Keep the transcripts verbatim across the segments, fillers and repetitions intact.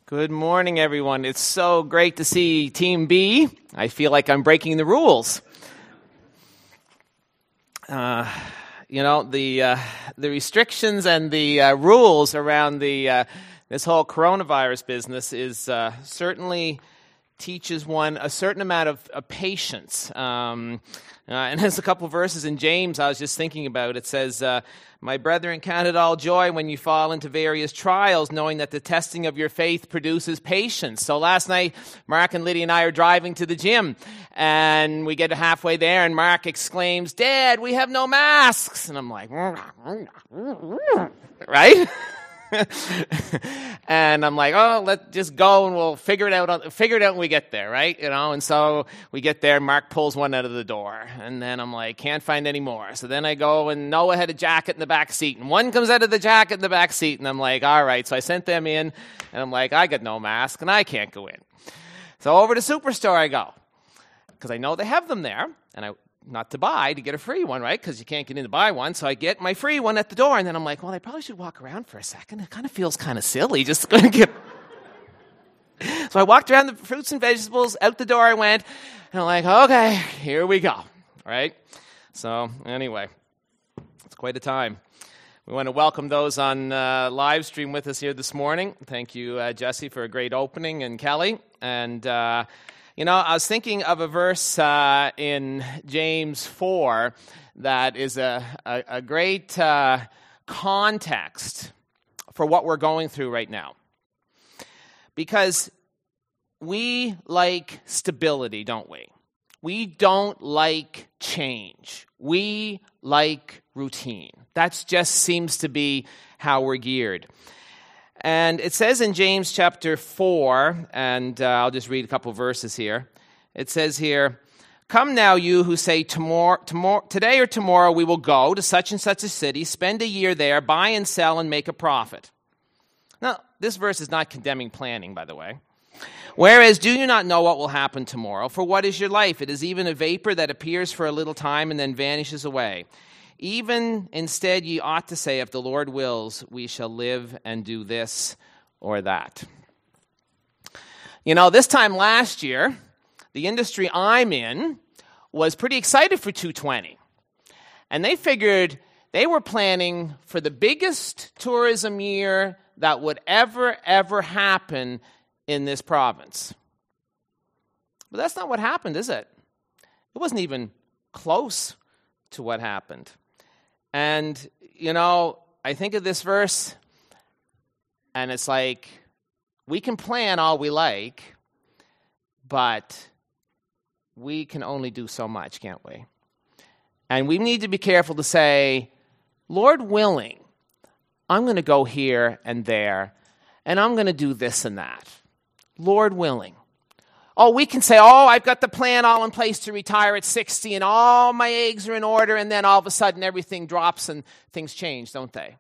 Good morning, everyone. It's so great to see Team B. I feel like I'm breaking the rules. Uh, you know, the uh, the restrictions and the uh, rules around the uh, this whole coronavirus business is uh, certainly teaches one a certain amount of, of patience. Um, uh, and there's a couple verses in James I was just thinking about. It says, uh, "My brethren, count it all joy when you fall into various trials, knowing that the testing of your faith produces patience." So last night, Mark and Lydia and I are driving to the gym, and we get halfway there, and Mark exclaims, "Dad, we have no masks." And I'm like, right? And I'm like, oh, let's just go and we'll figure it out. Figure it out when we get there, right? You know. And so we get there. Mark pulls one out of the door, and then I'm like, can't find any more. So then I go, and Noah had a jacket in the back seat, and one comes out of the jacket in the back seat, and I'm like, all right. So I sent them in, and I'm like, I got no mask, and I can't go in. So over to Superstore I go, because I know they have them there, and I. Not to buy, to get a free one, right? Because you can't get in to buy one. So I get my free one at the door, and then I'm like, well, I probably should walk around for a second. It kind of feels kind of silly just going to get... So I walked around the fruits and vegetables, out the door I went, and I'm like, okay, here we go, right? So anyway, it's quite a time. We want to welcome those on uh, live stream with us here this morning. Thank you, uh, Jesse, for a great opening, and Kelly. And... Uh, You know, I was thinking of a verse uh, in James four that is a, a, a great uh, context for what we're going through right now. Because we like stability, don't we? We don't like change. We like routine. That just seems to be how we're geared. And it says in James chapter four, and uh, I'll just read a couple verses here. It says here, "Come now, you who say tomorrow, tomorrow, today or tomorrow we will go to such and such a city, spend a year there, buy and sell, and make a profit." Now, this verse is not condemning planning, by the way. "Whereas, do you not know what will happen tomorrow? For what is your life? It is even a vapor that appears for a little time and then vanishes away. Even instead ye ought to say, if the Lord wills, we shall live and do this or that." You know, this time last year, the industry I'm in was pretty excited for two twenty. And they figured they were planning for the biggest tourism year that would ever, ever happen in this province. But that's not what happened, is it? It wasn't even close to what happened. And, you know, I think of this verse, and it's like, we can plan all we like, but we can only do so much, can't we? And we need to be careful to say, Lord willing, I'm going to go here and there, and I'm going to do this and that. Lord willing. Oh, we can say, oh, I've got the plan all in place to retire at sixty, and all my eggs are in order, and then all of a sudden everything drops and things change, don't they?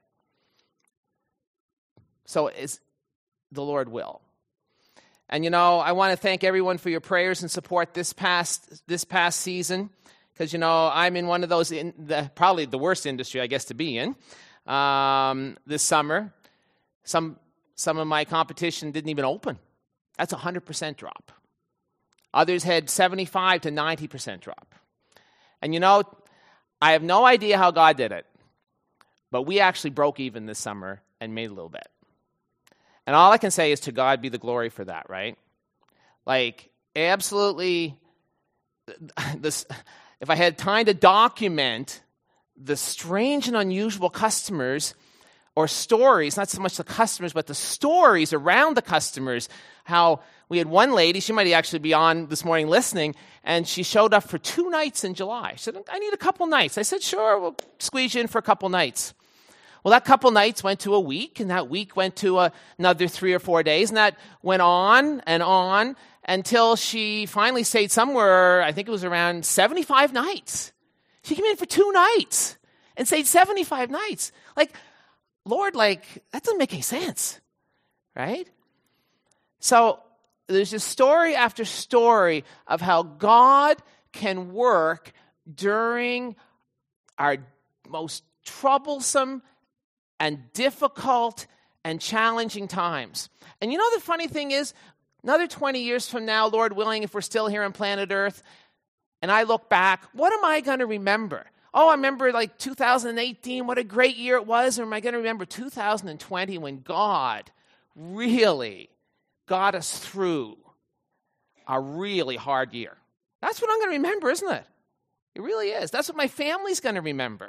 So it's the Lord will. And, you know, I want to thank everyone for your prayers and support this past this past season, because, you know, I'm in one of those, in the, probably the worst industry, I guess, to be in um, this summer. Some, some of my competition didn't even open. That's a one hundred percent drop. Others had seventy-five to ninety percent drop. And you know, I have no idea how God did it, but we actually broke even this summer and made a little bit. And all I can say is to God be the glory for that, right? Like, absolutely, this, if I had time to document the strange and unusual customers or stories, not so much the customers, but the stories around the customers, how we had one lady, she might actually be on this morning listening, and she showed up for two nights in July. She said, I need a couple nights. I said, sure, we'll squeeze you in for a couple nights. Well, that couple nights went to a week, and that week went to a, another three or four days, and that went on and on until she finally stayed somewhere, I think it was around seventy-five nights. She came in for two nights and stayed seventy-five nights. Like, Lord, like, that doesn't make any sense, right? So there's just story after story of how God can work during our most troublesome and difficult and challenging times. And you know the funny thing is, another twenty years from now, Lord willing, if we're still here on planet Earth, and I look back, what am I going to remember? Oh, I remember like two thousand eighteen, what a great year it was. Or am I going to remember two thousand twenty when God really got us through a really hard year? That's what I'm going to remember, isn't it? It really is. That's what my family's going to remember.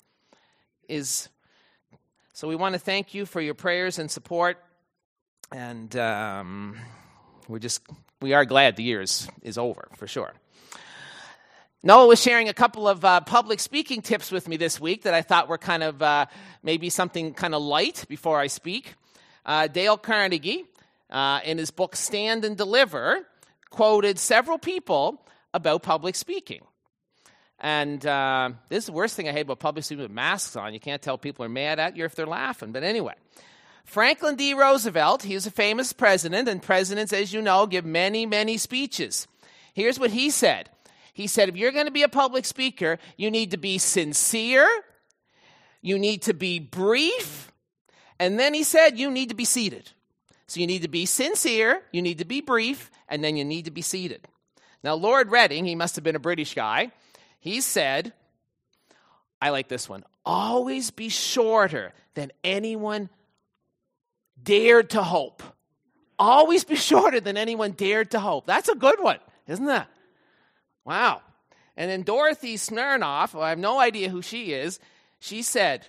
Is so we want to thank you for your prayers and support, and um, we're just we are glad the year is, is over for sure. Noah was sharing a couple of uh, public speaking tips with me this week that I thought were kind of uh, maybe something kind of light before I speak. Uh, Dale Carnegie, uh, in his book Stand and Deliver, quoted several people about public speaking. And uh, this is the worst thing I hate about public speaking with masks on. You can't tell people are mad at you if they're laughing. But anyway, Franklin D. Roosevelt, he was a famous president, and presidents, as you know, give many, many speeches. Here's what he said. He said, if you're going to be a public speaker, you need to be sincere, you need to be brief, and then he said, you need to be seated. So you need to be sincere, you need to be brief, and then you need to be seated. Now, Lord Reading, he must have been a British guy, he said, I like this one, always be shorter than anyone dared to hope. Always be shorter than anyone dared to hope. That's a good one, isn't that? Wow. And then Dorothy Smirnoff, well, I have no idea who she is, she said,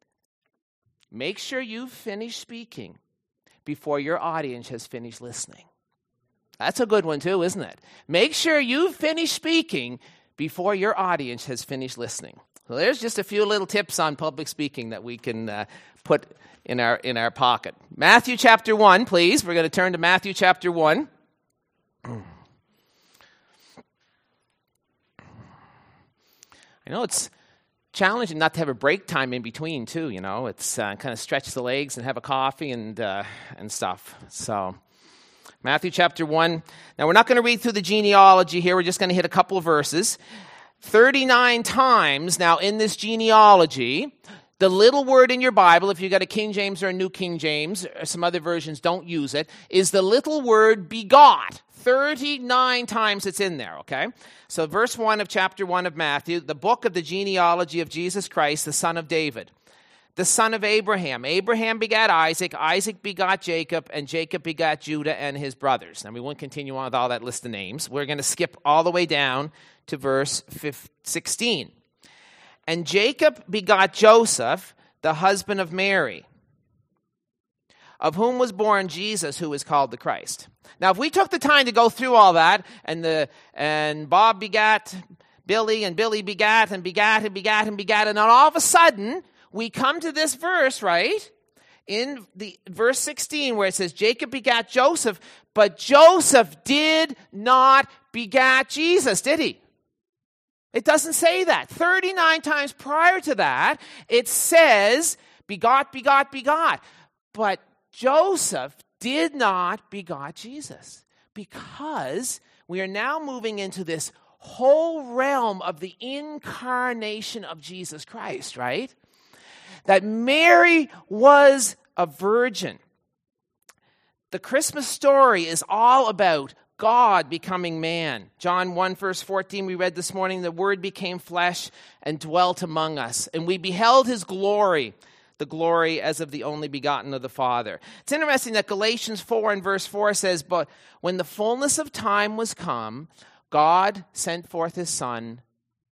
make sure you've finished speaking before your audience has finished listening. That's a good one too, isn't it? Make sure you've finished speaking before your audience has finished listening. So there's just a few little tips on public speaking that we can uh, put in our in our pocket. Matthew chapter one, please. We're going to turn to Matthew chapter one. I know it's challenging not to have a break time in between, too, you know. It's uh, kind of stretch the legs and have a coffee and uh, and stuff. So, Matthew chapter one. Now, we're not going to read through the genealogy here. We're just going to hit a couple of verses. thirty-nine times now in this genealogy, the little word in your Bible, if you've got a King James or a New King James, or some other versions don't use it, is the little word begot. thirty-nine times it's in there, okay? So verse one of chapter one of Matthew, the book of the genealogy of Jesus Christ, the son of David, the son of Abraham. Abraham begat Isaac, Isaac begot Jacob, and Jacob begot Judah and his brothers. Now we won't continue on with all that list of names. We're going to skip all the way down to verse sixteen. And Jacob begot Joseph, the husband of Mary, of whom was born Jesus, who is called the Christ. Now, if we took the time to go through all that, and the and Bob begat Billy, and Billy begat, and begat, and begat, and begat, and then all of a sudden, we come to this verse, right? In the verse sixteen, where it says, Jacob begat Joseph, but Joseph did not begat Jesus, did he? It doesn't say that. thirty-nine times prior to that, it says, begot, begot, begot. But Joseph did not begot Jesus, because we are now moving into this whole realm of the incarnation of Jesus Christ, right? That Mary was a virgin. The Christmas story is all about God becoming man. John one verse fourteen, we read this morning, the Word became flesh and dwelt among us, and we beheld his glory, the glory as of the only begotten of the Father. It's interesting that Galatians four and verse four says, but when the fullness of time was come, God sent forth his Son,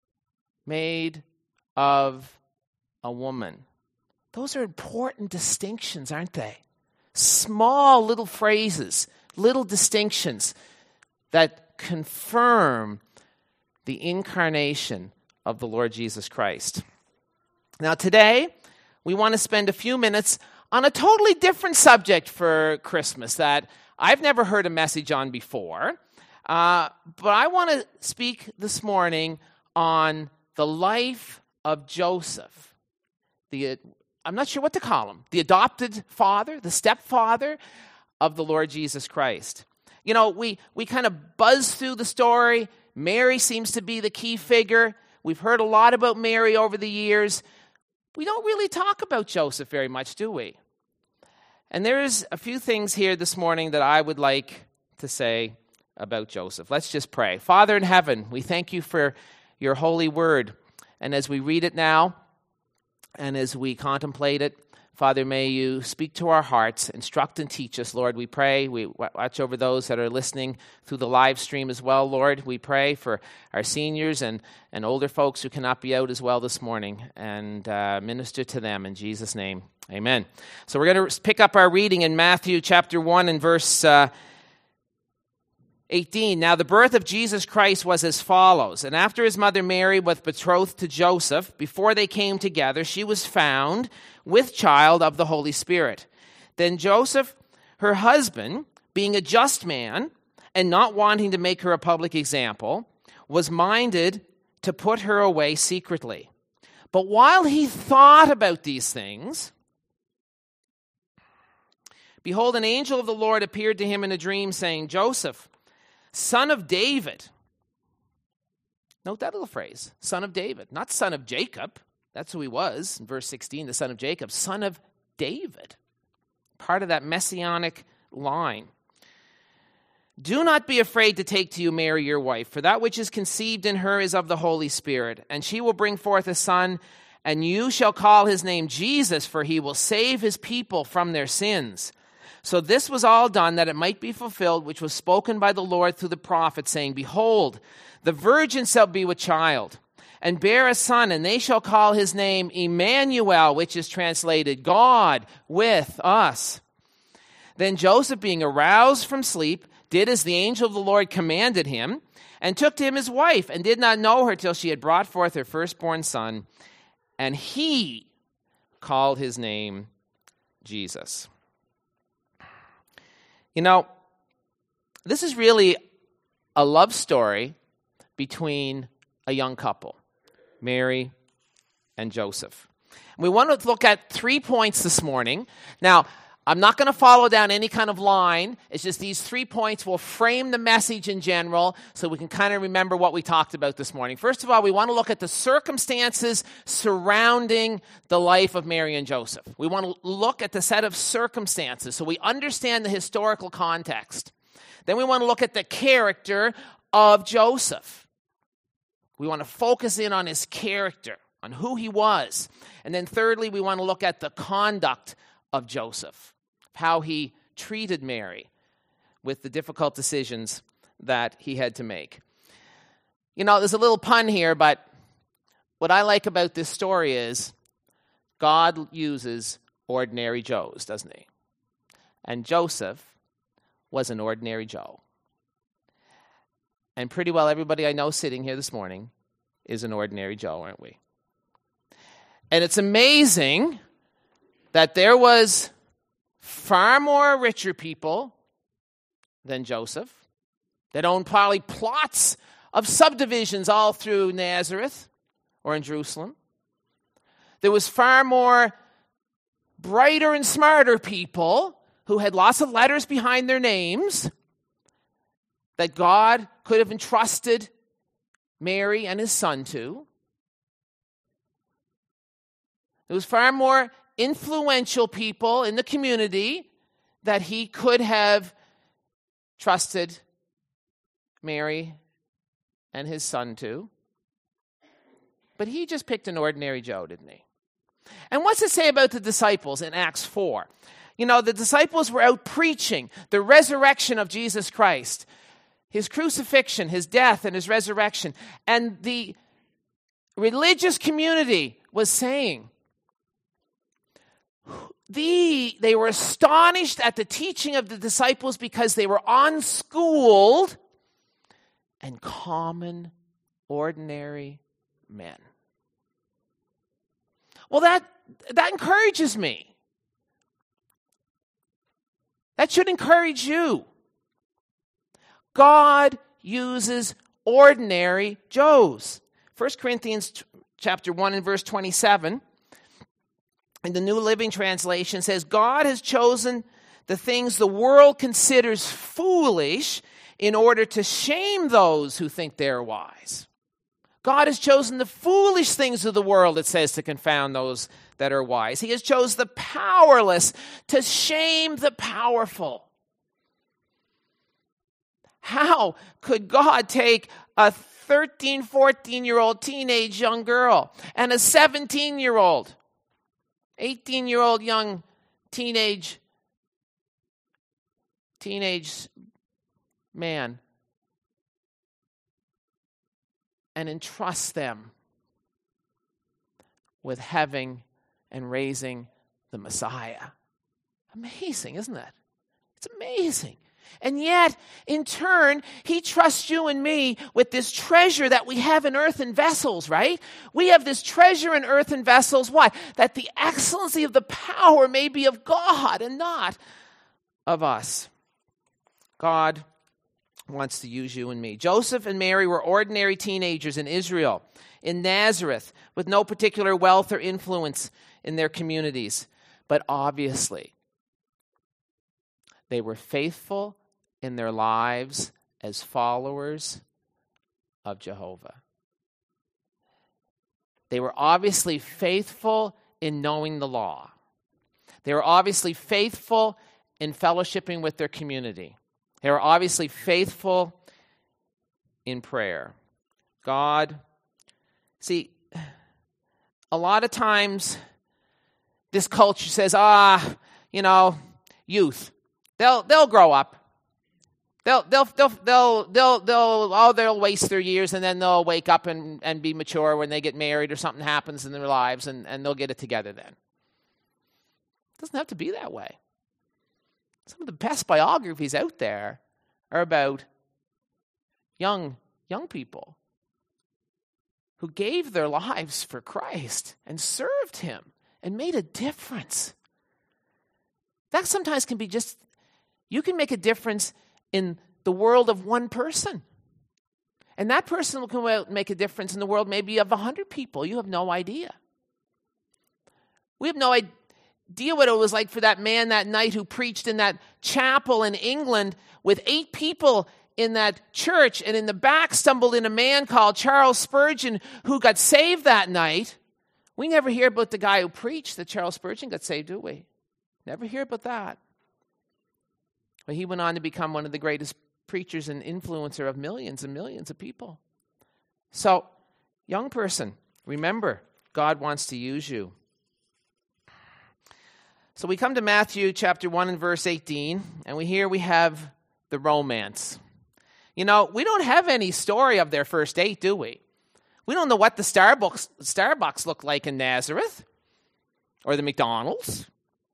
made of a woman. Those are important distinctions, aren't they? Small little phrases, little distinctions that confirm the incarnation of the Lord Jesus Christ. Now today, we want to spend a few minutes on a totally different subject for Christmas that I've never heard a message on before. Uh, but I want to speak this morning on the life of Joseph. The, I'm not sure what to call him. The adopted father, the stepfather of the Lord Jesus Christ. You know, we, we kind of buzz through the story. Mary seems to be the key figure. We've heard a lot about Mary over the years. We don't really talk about Joseph very much, do we? And there's a few things here this morning that I would like to say about Joseph. Let's just pray. Father in heaven, we thank you for your holy word. And as we read it now, and as we contemplate it, Father, may you speak to our hearts, instruct and teach us, Lord. We pray. We watch over those that are listening through the live stream as well, Lord. We pray for our seniors and, and older folks who cannot be out as well this morning, and uh, minister to them in Jesus' name. Amen. So we're going to pick up our reading in Matthew chapter one and verse uh, eighteen. Now the birth of Jesus Christ was as follows. And after his mother Mary was betrothed to Joseph, before they came together, she was found with child of the Holy Spirit. Then Joseph, her husband, being a just man and not wanting to make her a public example, was minded to put her away secretly. But while he thought about these things, behold, an angel of the Lord appeared to him in a dream, saying, Joseph, son of David. Note that little phrase, son of David, not son of Jacob. That's who he was in verse sixteen, the son of Jacob, son of David, part of that messianic line. Do not be afraid to take to you Mary, your wife, for that which is conceived in her is of the Holy Spirit, and she will bring forth a son, and you shall call his name Jesus, for he will save his people from their sins. So this was all done that it might be fulfilled, which was spoken by the Lord through the prophet, saying, Behold, the virgin shall be with child, and bear a son, and they shall call his name Emmanuel, which is translated, God with us. Then Joseph, being aroused from sleep, did as the angel of the Lord commanded him, and took to him his wife, and did not know her till she had brought forth her firstborn son, and he called his name Jesus. You know, this is really a love story between a young couple, Mary and Joseph. We want to look at three points this morning. Now, I'm not going to follow down any kind of line. It's just these three points will frame the message in general so we can kind of remember what we talked about this morning. First of all, we want to look at the circumstances surrounding the life of Mary and Joseph. We want to look at the set of circumstances so we understand the historical context. Then we want to look at the character of Joseph. We want to focus in on his character, on who he was. And then thirdly, we want to look at the conduct of Joseph, how he treated Mary with the difficult decisions that he had to make. You know, there's a little pun here, but what I like about this story is God uses ordinary Joes, doesn't he? And Joseph was an ordinary Joe. And pretty well everybody I know sitting here this morning is an ordinary Joe, aren't we? And it's amazing that there was far more richer people than Joseph that owned probably plots of subdivisions all through Nazareth or in Jerusalem. There was far more brighter and smarter people who had lots of letters behind their names that God could have entrusted Mary and his son to. There was far more influential people in the community that he could have trusted Mary and his son to. But he just picked an ordinary Joe, didn't he? And what's it say about the disciples in Acts four? You know, the disciples were out preaching the resurrection of Jesus Christ, his crucifixion, his death, and his resurrection. And the religious community was saying, The, they were astonished at the teaching of the disciples because they were unschooled and common, ordinary men. Well, that, that encourages me. That should encourage you. God uses ordinary Joes. First Corinthians chapter one and verse twenty-seven. In the New Living Translation says, God has chosen the things the world considers foolish in order to shame those who think they're wise. God has chosen the foolish things of the world, it says, to confound those that are wise. He has chose the powerless to shame the powerful. How could God take a thirteen, fourteen-year-old teenage young girl and a seventeen-year-old, eighteen-year-old young teenage, teenage man and entrust them with having and raising the Messiah? Amazing, isn't it? It's amazing. And yet, in turn, he trusts you and me with this treasure that we have in earthen vessels, right? We have this treasure in earthen vessels. Why? That the excellency of the power may be of God and not of us. God wants to use you and me. Joseph and Mary were ordinary teenagers in Israel, in Nazareth, with no particular wealth or influence in their communities. But obviously, they were faithful in their lives as followers of Jehovah. They were obviously faithful in knowing the law. They were obviously faithful in fellowshipping with their community. They were obviously faithful in prayer. God, see, a lot of times this culture says, ah, you know, youth. They'll they'll grow up. They'll they'll they'll they'll they'll they'll oh they'll waste their years and then they'll wake up and, and be mature when they get married or something happens in their lives and, and they'll get it together then. It doesn't have to be that way. Some of the best biographies out there are about young young people who gave their lives for Christ and served him and made a difference. That sometimes can be just, you can make a difference in the world of one person. And that person will come out and make a difference in the world maybe of a hundred people. You have no idea. We have no idea what it was like for that man that night who preached in that chapel in England with eight people in that church, and in the back stumbled in a man called Charles Spurgeon who got saved that night. We never hear about the guy who preached that Charles Spurgeon got saved, do we? Never hear about that. But he went on to become one of the greatest preachers and influencer of millions and millions of people. So, young person, remember, God wants to use you. So we come to Matthew chapter one and verse eighteen, and we here we have the romance. You know, we don't have any story of their first date, do we? We don't know what the Starbucks Starbucks looked like in Nazareth or the McDonald's.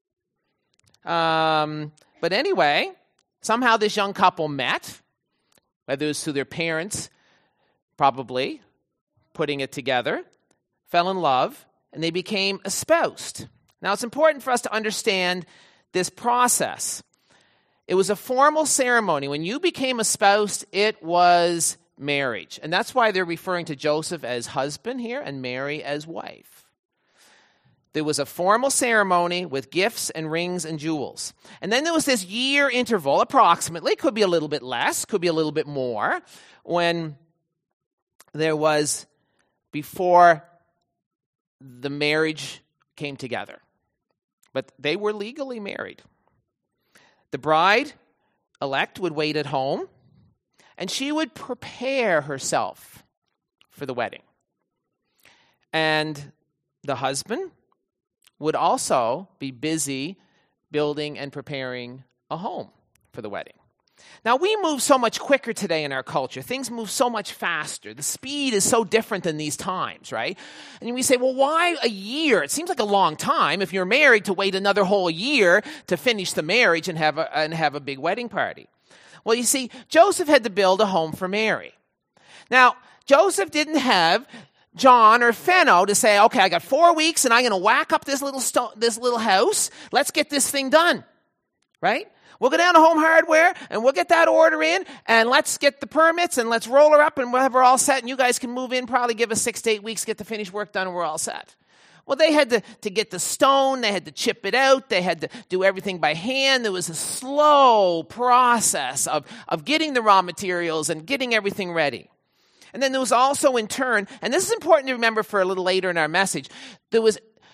Um, but anyway, somehow this young couple met, whether it was through their parents, probably, putting it together, fell in love, and they became espoused. Now, it's important for us to understand this process. It was a formal ceremony. When you became espoused, it was marriage. And that's why they're referring to Joseph as husband here and Mary as wife. There was a formal ceremony with gifts and rings and jewels. And then there was this year interval, approximately, could be a little bit less, could be a little bit more, when there was before the marriage came together. But they were legally married. The bride-elect would wait at home, and she would prepare herself for the wedding. And the husband would also be busy building and preparing a home for the wedding. Now, we move so much quicker today in our culture. Things move so much faster. The speed is so different than these times, right? And we say, well, why a year? It seems like a long time if you're married to wait another whole year to finish the marriage and have a, and have a big wedding party. Well, you see, Joseph had to build a home for Mary. Now, Joseph didn't have John or Fenno to say, okay, I got four weeks and I'm going to whack up this little sto- this little house. Let's get this thing done, right? We'll go down to Home Hardware and we'll get that order in and let's get the permits and let's roll her up and we'll have her all set and you guys can move in, probably give us six to eight weeks, get the finished work done and we're all set. Well, they had to, to get the stone, they had to chip it out, they had to do everything by hand. There was a slow process of, of getting the raw materials and getting everything ready. And then there was also in turn, and this is important to remember for a little later in our message, there was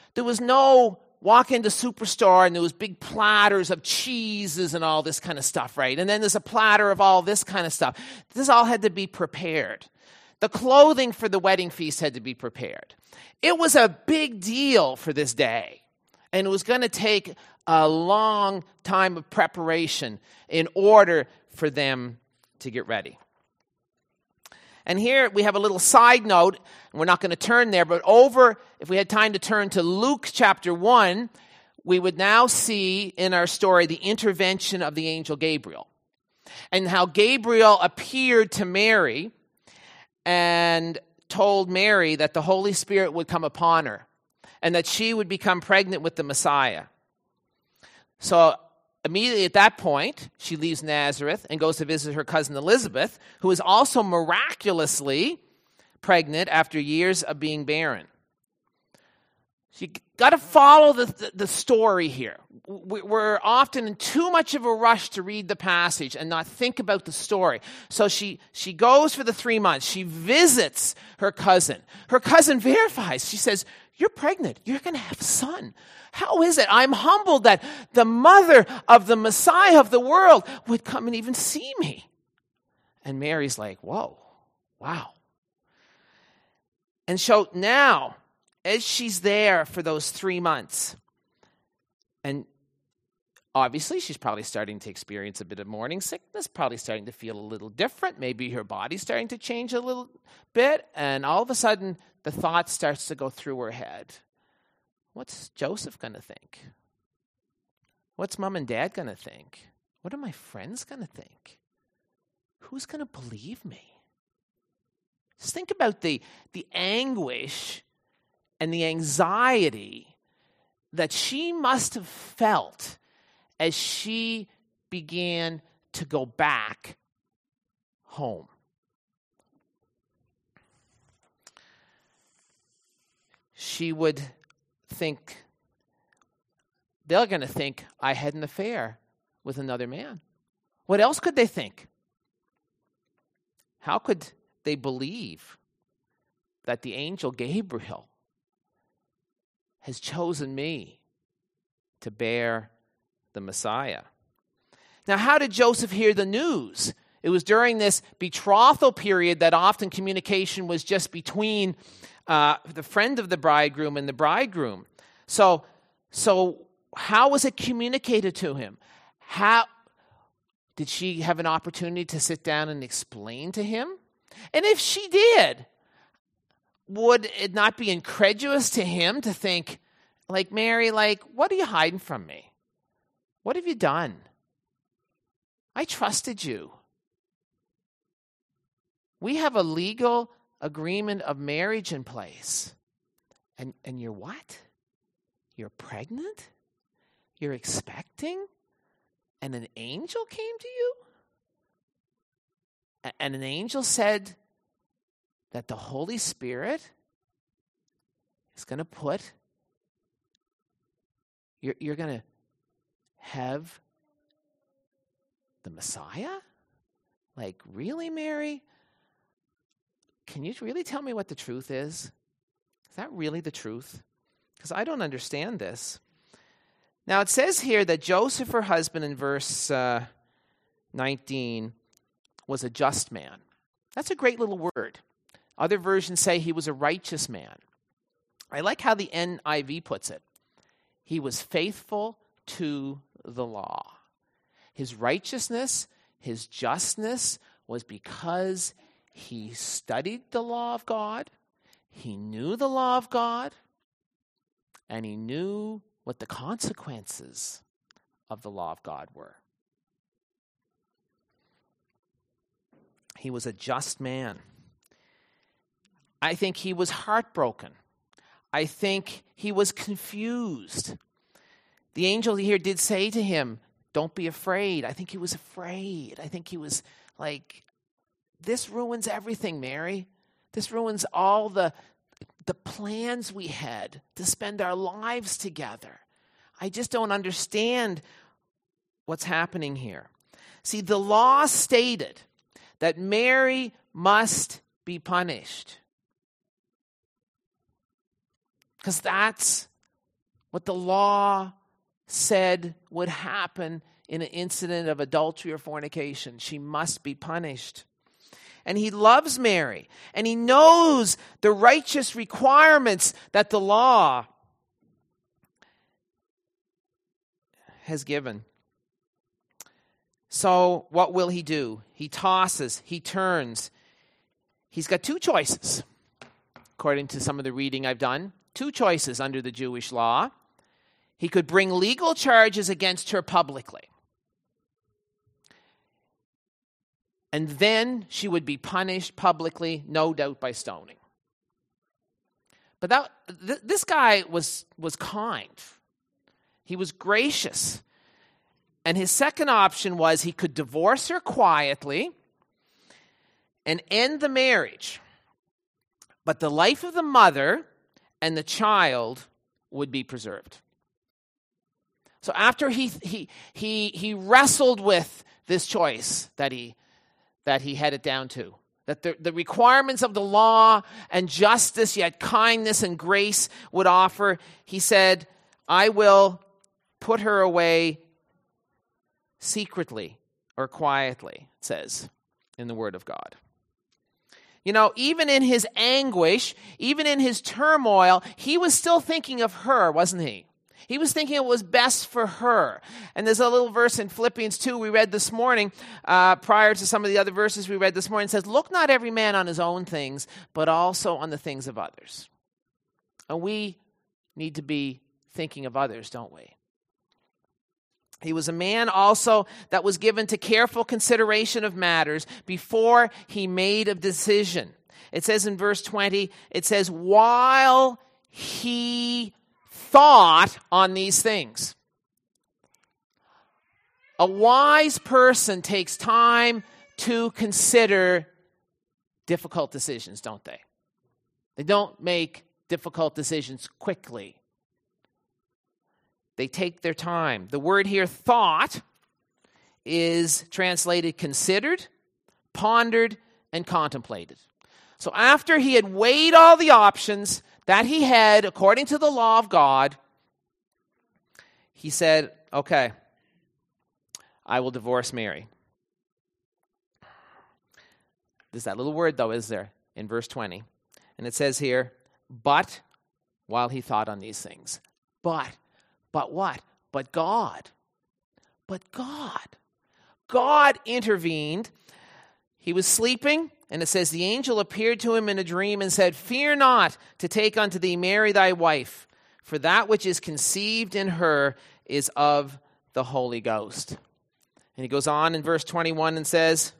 there was no walk into Superstore and there was big platters of cheeses and all this kind of stuff, right? And then there's a platter of all this kind of stuff. This all had to be prepared. The clothing for the wedding feast had to be prepared. It was a big deal for this day. And it was going to take a long time of preparation in order for them to get ready. And here we have a little side note. We're not going to turn there, but over, if we had time to turn to Luke chapter one, we would now see in our story the intervention of the angel Gabriel and how Gabriel appeared to Mary and told Mary that the Holy Spirit would come upon her and that she would become pregnant with the Messiah. So immediately at that point, she leaves Nazareth and goes to visit her cousin Elizabeth, who is also miraculously pregnant after years of being barren. So you got to follow the, the, the story here. We're often in too much of a rush to read the passage and not think about the story. So she, she goes for the three months. She visits her cousin. Her cousin verifies. She says, "You're pregnant. You're going to have a son. How is it? I'm humbled that the mother of the Messiah of the world would come and even see me." And Mary's like, whoa, wow. And so now, as she's there for those three months, and obviously she's probably starting to experience a bit of morning sickness, probably starting to feel a little different. Maybe her body's starting to change a little bit. And all of a sudden, the thought starts to go through her head. What's Joseph going to think? What's mom and dad going to think? What are my friends going to think? Who's going to believe me? Just think about the, the anguish and the anxiety that she must have felt as she began to go back home. She would think, they're going to think I had an affair with another man. What else could they think? How could they believe that the angel Gabriel has chosen me to bear the Messiah? Now, how did Joseph hear the news? It was during this betrothal period that often communication was just between uh, the friend of the bridegroom and the bridegroom. So, so how was it communicated to him? How did she have an opportunity to sit down and explain to him? And if she did, would it not be incredulous to him to think, like, Mary, like, what are you hiding from me? What have you done? I trusted you. We have a legal agreement of marriage in place. And, and you're what? You're pregnant? You're expecting? And an angel came to you? And an angel said that the Holy Spirit is going to put, you're, you're going to have the Messiah? Like, really, Mary? Can you really tell me what the truth is? Is that really the truth? Because I don't understand this. Now, it says here that Joseph, her husband, in verse uh, nineteen, was a just man. That's a great little word. Other versions say he was a righteous man. I like how the N I V puts it. He was faithful to the law. His righteousness, his justness was because he studied the law of God, he knew the law of God, and he knew what the consequences of the law of God were. He was a just man. I think he was heartbroken. I think he was confused. The angel here did say to him, "Don't be afraid." I think he was afraid. I think he was like, this ruins everything, Mary. This ruins all the, the plans we had to spend our lives together. I just don't understand what's happening here. See, the law stated that Mary must be punished. Because that's what the law said would happen in an incident of adultery or fornication. She must be punished. And he loves Mary, and he knows the righteous requirements that the law has given. So what will he do? He tosses, he turns. He's got two choices, according to some of the reading I've done. Two choices under the Jewish law. He could bring legal charges against her publicly. And then she would be punished publicly, no doubt by stoning. But that th- this guy was, was kind. He was gracious. And his second option was he could divorce her quietly and end the marriage. But the life of the mother and the child would be preserved. So after he he he he wrestled with this choice that he that he headed down to, that the, the requirements of the law and justice, yet kindness and grace would offer, he said, I will put her away secretly or quietly, it says in the Word of God. You know, even in his anguish, even in his turmoil, he was still thinking of her, wasn't he? He was thinking it was best for her. And there's a little verse in Philippians two we read this morning, uh, prior to some of the other verses we read this morning. It says, look not every man on his own things, but also on the things of others. And we need to be thinking of others, don't we? He was a man also that was given to careful consideration of matters before he made a decision. It says in verse twenty, it says, while he thought on these things. A wise person takes time to consider difficult decisions, don't they? They don't make difficult decisions quickly. They take their time. The word here, thought, is translated considered, pondered, and contemplated. So after he had weighed all the options that he had according to the law of God, he said, okay, I will divorce Mary. There's that little word, though, is there, in verse twenty. And it says here, but while he thought on these things. But. But what? But God. But God. God intervened. He was sleeping, and it says, the angel appeared to him in a dream and said, fear not to take unto thee Mary thy wife, for that which is conceived in her is of the Holy Ghost. And he goes on in verse twenty-one and says,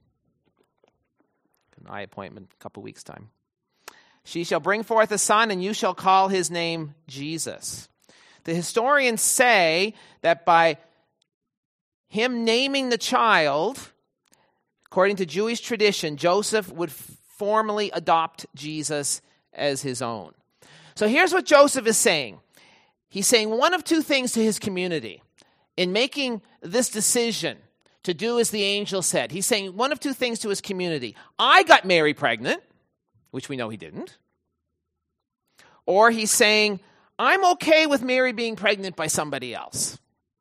an eye appointment a couple weeks' time. She shall bring forth a son, and you shall call his name Jesus. The historians say that by him naming the child, according to Jewish tradition, Joseph would formally adopt Jesus as his own. So here's what Joseph is saying. He's saying one of two things to his community in making this decision to do as the angel said. He's saying one of two things to his community. I got Mary pregnant, which we know he didn't. Or he's saying, I'm okay with Mary being pregnant by somebody else.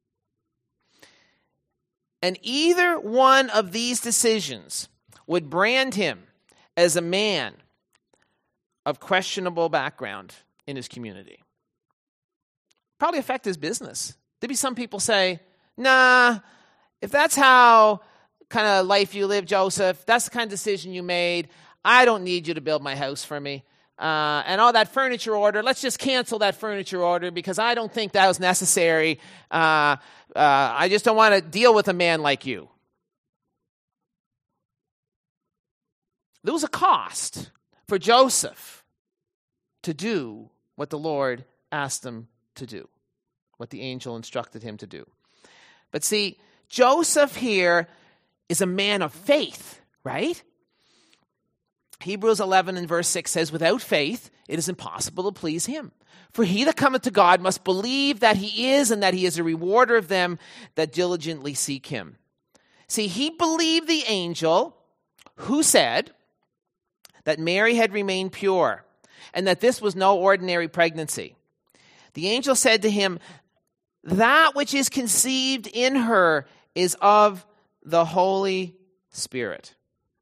And either one of these decisions would brand him as a man of questionable background in his community. Probably affect his business. There'd be some people say, nah, if that's how kind of life you live, Joseph, that's the kind of decision you made, I don't need you to build my house for me. Uh, and all that furniture order, let's just cancel that furniture order because I don't think that was necessary. Uh, uh, I just don't want to deal with a man like you. There was a cost for Joseph to do what the Lord asked him to do, what the angel instructed him to do. But see, Joseph here is a man of faith, right? Hebrews eleven and verse six says, without faith, it is impossible to please him. For he that cometh to God must believe that he is, and that he is a rewarder of them that diligently seek him. See, he believed the angel who said that Mary had remained pure, and that this was no ordinary pregnancy. The angel said to him, that which is conceived in her is of the Holy Spirit.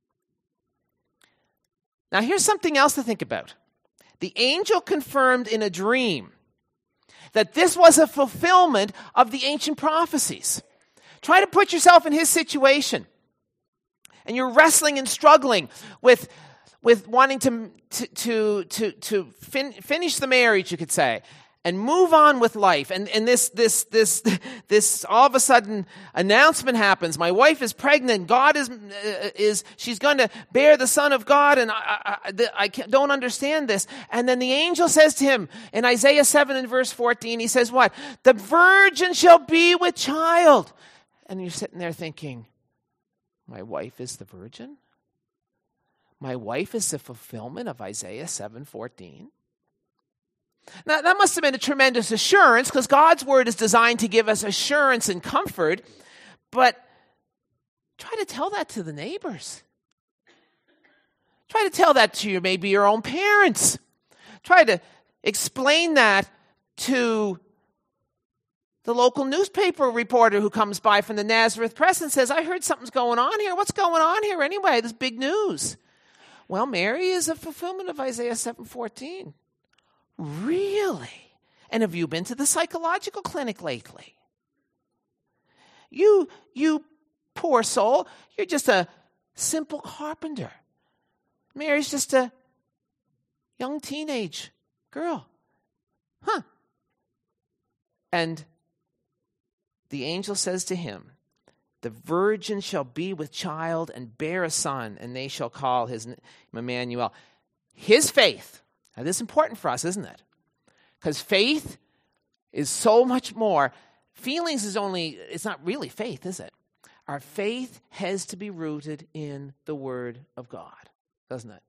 Now here's something else to think about. The angel confirmed in a dream that this was a fulfillment of the ancient prophecies. Try to put yourself in his situation. And you're wrestling and struggling with, with wanting to, to, to, to, to fin- finish the marriage, you could say, and move on with life. And, and this, this, this, this, all of a sudden, announcement happens. My wife is pregnant. God is, uh, is, she's going to bear the Son of God. And I, I, I don't understand this. And then the angel says to him in Isaiah seven and verse fourteen, he says what? The virgin shall be with child. And you're sitting there thinking, my wife is the virgin? My wife is the fulfillment of Isaiah seven fourteen? Now, that must have been a tremendous assurance, because God's word is designed to give us assurance and comfort. But try to tell that to the neighbors. Try to tell that to your, maybe your own parents. Try to explain that to the local newspaper reporter who comes by from the Nazareth Press and says, I heard something's going on here. What's going on here anyway? This big news. Well, Mary is a fulfillment of Isaiah seven fourteen. Really? And have you been to the psychological clinic lately? You, you poor soul, you're just a simple carpenter. Mary's just a young teenage girl. Huh. And the angel says to him, the virgin shall be with child and bear a son, and they shall call his name Emmanuel. His faith. Now, this is important for us, isn't it? Because faith is so much more. Feelings is only, it's not really faith, is it? Our faith has to be rooted in the Word of God, doesn't it?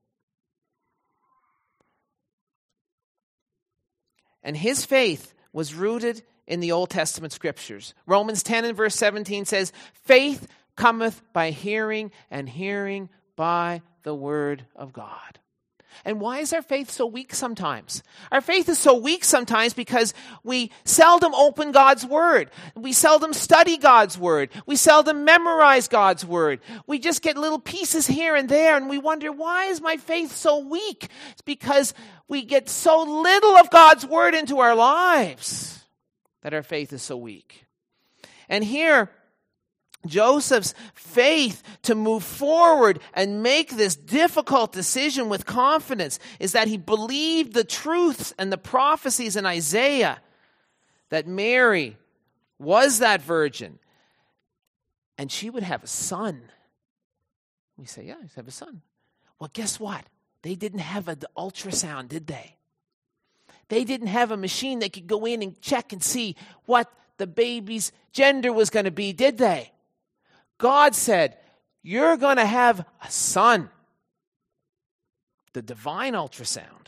And his faith was rooted in the Old Testament scriptures. Romans ten and verse seventeen says, faith cometh by hearing, and hearing by the Word of God. And why is our faith so weak sometimes? Our faith is so weak sometimes because we seldom open God's Word. We seldom study God's Word. We seldom memorize God's Word. We just get little pieces here and there, and we wonder, why is my faith so weak? It's because we get so little of God's Word into our lives that our faith is so weak. And here, Joseph's faith to move forward and make this difficult decision with confidence is that he believed the truths and the prophecies in Isaiah that Mary was that virgin and she would have a son. We say, yeah, she'd have a son. Well, guess what? They didn't have an ultrasound, did they? They didn't have a machine that could go in and check and see what the baby's gender was going to be, did they? God said, you're going to have a son. The divine ultrasound.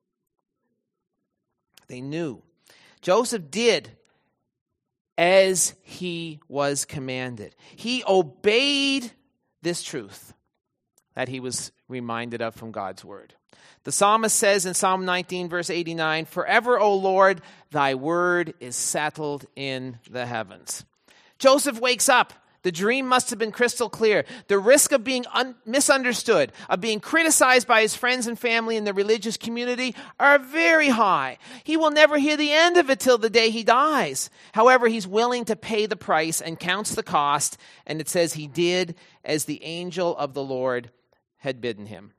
They knew. Joseph did as he was commanded. He obeyed this truth that he was reminded of from God's word. The psalmist says in Psalm nineteen, verse eighty-nine, forever, O Lord, thy word is settled in the heavens. Joseph wakes up. The dream must have been crystal clear. The risk of being un- misunderstood, of being criticized by his friends and family in the religious community are very high. He will never hear the end of it till the day he dies. However, he's willing to pay the price and counts the cost. And it says he did as the angel of the Lord had bidden him.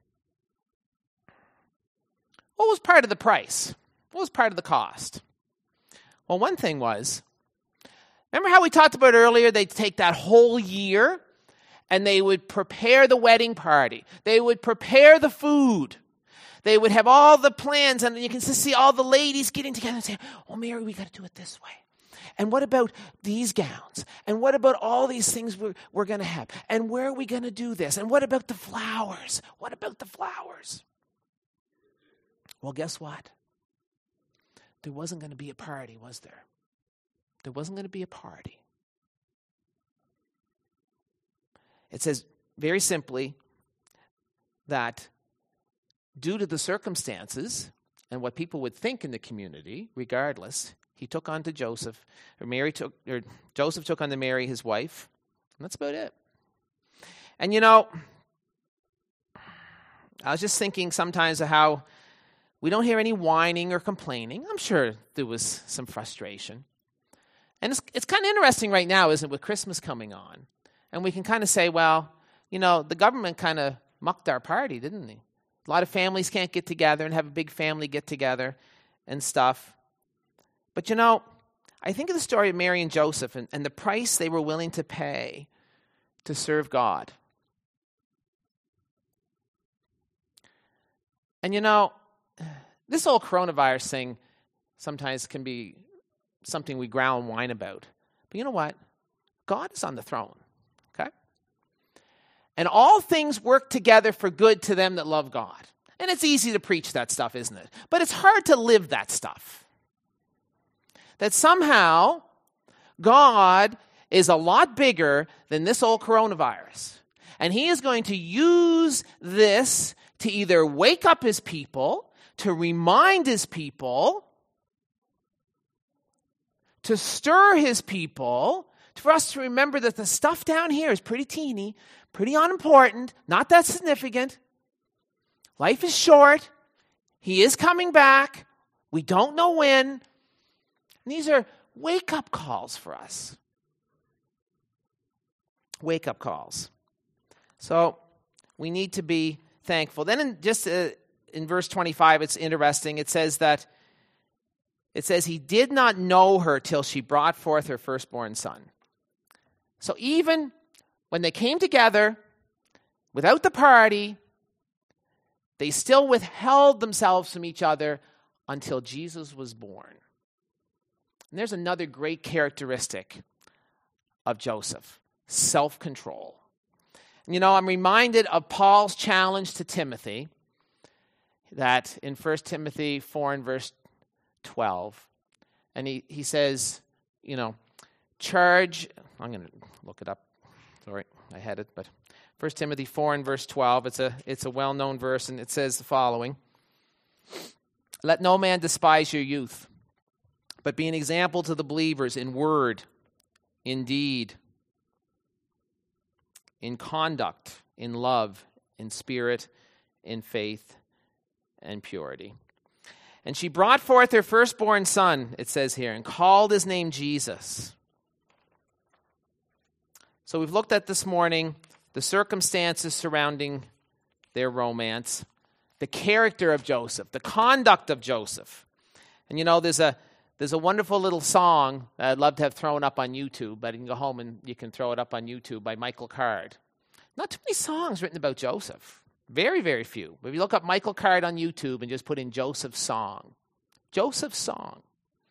What was part of the price? What was part of the cost? Well, one thing was, remember how we talked about earlier, they'd take that whole year and they would prepare the wedding party. They would prepare the food. They would have all the plans, and you can just see all the ladies getting together and saying, oh, Mary, we got to do it this way. And what about these gowns? And what about all these things we're, we're going to have? And where are we going to do this? And what about the flowers? What about the flowers? Well, guess what? There wasn't going to be a party, was there? There wasn't going to be a party. It says very simply that due to the circumstances and what people would think in the community, regardless, he took on to Joseph, or Mary took, or Joseph took on to Mary, his wife, and that's about it. And you know, I was just thinking sometimes of how we don't hear any whining or complaining. I'm sure there was some frustration. And it's, it's kind of interesting right now, isn't it, with Christmas coming on? And we can kind of say, well, you know, the government kind of mucked our party, didn't they? A lot of families can't get together and have a big family get together and stuff. But you know, I think of the story of Mary and Joseph and, and the price they were willing to pay to serve God. And you know, this whole coronavirus thing sometimes can be something we growl and whine about. But you know what? God is on the throne, okay? And all things work together for good to them that love God. And it's easy to preach that stuff, isn't it? But it's hard to live that stuff. That somehow God is a lot bigger than this old coronavirus. And he is going to use this to either wake up his people, to remind his people, to stir his people, for us to remember that the stuff down here is pretty teeny, pretty unimportant, not that significant. Life is short. He is coming back. We don't know when. And these are wake-up calls for us. Wake-up calls. So we need to be thankful. Then in just uh, in verse twenty-five, it's interesting. It says that, it says, he did not know her till she brought forth her firstborn son. So even when they came together, without the party, they still withheld themselves from each other until Jesus was born. And there's another great characteristic of Joseph: self-control. And you know, I'm reminded of Paul's challenge to Timothy, that in First Timothy four and verse twelve. And he, he says, you know, charge, I'm going to look it up. Sorry, I had it, but First Timothy four and verse twelve, it's a, it's a well-known verse, and it says the following: let no man despise your youth, but be an example to the believers in word, in deed, in conduct, in love, in spirit, in faith, and purity. And she brought forth her firstborn son, it says here, and called his name Jesus. So we've looked at this morning the circumstances surrounding their romance, the character of Joseph, the conduct of Joseph. And you know, there's a there's a wonderful little song that I'd love to have thrown up on YouTube, but you can go home and you can throw it up on YouTube, by Michael Card. Not too many songs written about Joseph. Very, very few. But if you look up Michael Card on YouTube and just put in Joseph's song, Joseph's song.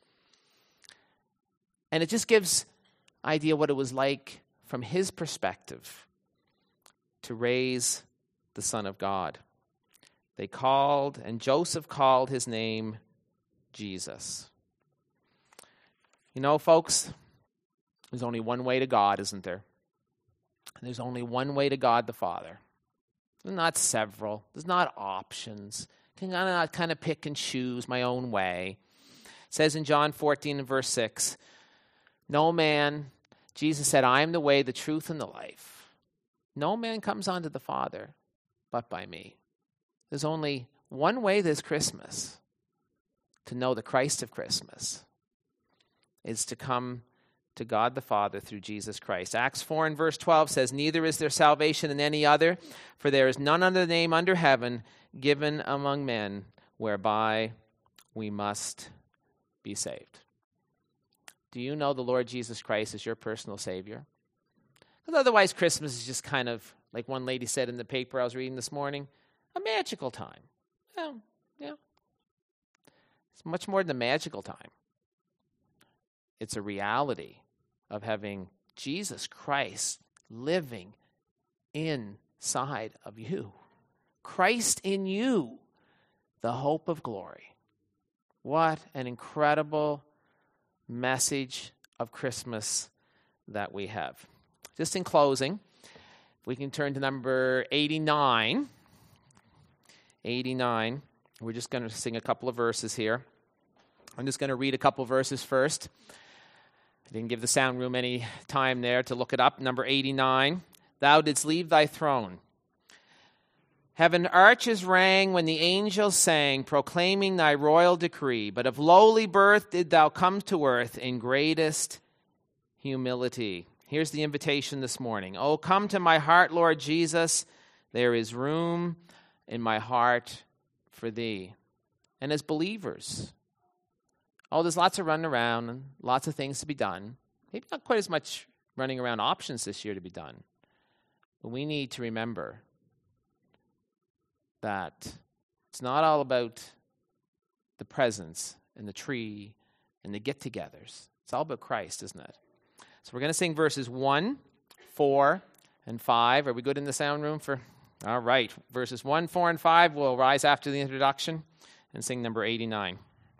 And it just gives idea what it was like from his perspective to raise the Son of God. They called, and Joseph called his name Jesus. You know, folks, there's only one way to God, isn't there? There's only one way to God the Father. There's not several. There's not options. I can not kind of pick and choose my own way. It says in John fourteen and verse six, no man, Jesus said, I am the way, the truth, and the life. No man comes unto the Father but by me. There's only one way this Christmas to know the Christ of Christmas is to come to God the Father through Jesus Christ. Acts four and verse twelve says, neither is there salvation in any other, for there is none other name under heaven given among men whereby we must be saved. Do you know the Lord Jesus Christ as your personal Savior? Because otherwise Christmas is just kind of, like one lady said in the paper I was reading this morning, a magical time. Well, yeah. It's much more than a magical time. It's a reality of having Jesus Christ living inside of you. Christ in you, the hope of glory. What an incredible message of Christmas that we have. Just in closing, if we can turn to number eighty-nine. eighty-nine. We're just going to sing a couple of verses here. I'm just going to read a couple of verses first. I didn't give the sound room any time there to look it up. Number eighty-nine. Thou didst leave thy throne. Heaven arches rang when the angels sang, proclaiming thy royal decree. But of lowly birth did thou come to earth in greatest humility. Here's the invitation this morning. Oh, come to my heart, Lord Jesus. There is room in my heart for thee. And as believers, oh, there's lots of running around and lots of things to be done. Maybe not quite as much running around options this year to be done. But we need to remember that it's not all about the presents and the tree and the get-togethers. It's all about Christ, isn't it? So we're going to sing verses one, four, and five. Are we good in the sound room for... All right, verses one, four, and five will rise after the introduction and sing number eighty-nine.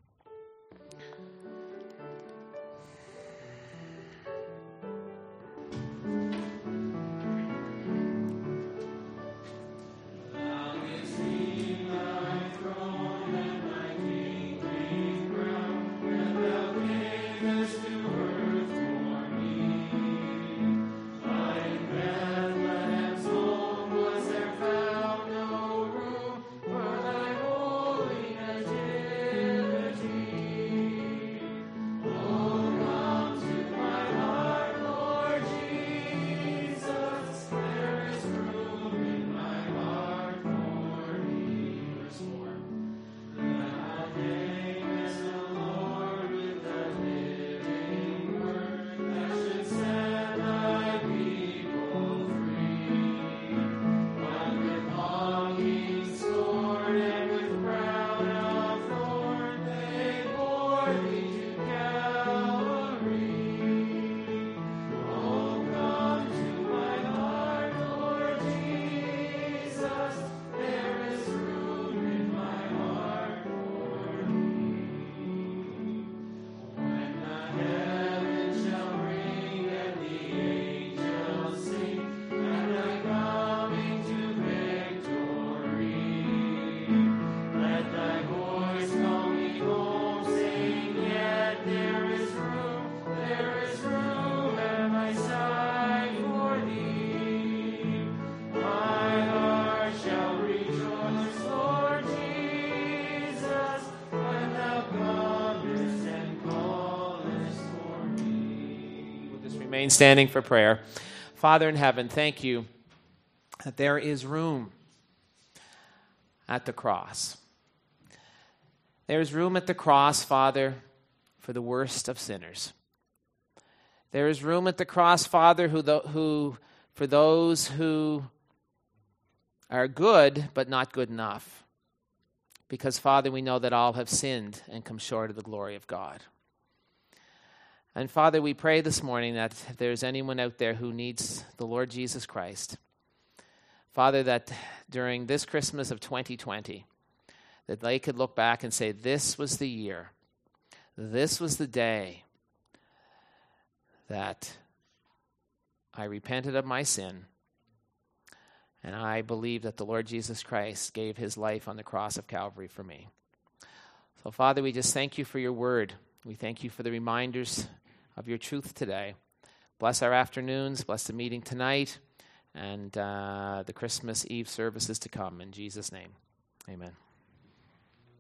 Remain standing for prayer. Father in heaven, thank you that there is room at the cross. There is room at the cross, Father, for the worst of sinners. There is room at the cross, Father, who, who for those who are good but not good enough. Because, Father, we know that all have sinned and come short of the glory of God. And Father, we pray this morning that if there's anyone out there who needs the Lord Jesus Christ, Father, that during this Christmas of twenty twenty, that they could look back and say, this was the year, this was the day that I repented of my sin, and I believe that the Lord Jesus Christ gave his life on the cross of Calvary for me. So, Father, we just thank you for your word. We thank you for the reminders of your truth today. Bless our afternoons, bless the meeting tonight, and uh, the Christmas Eve services to come. In Jesus' name, amen.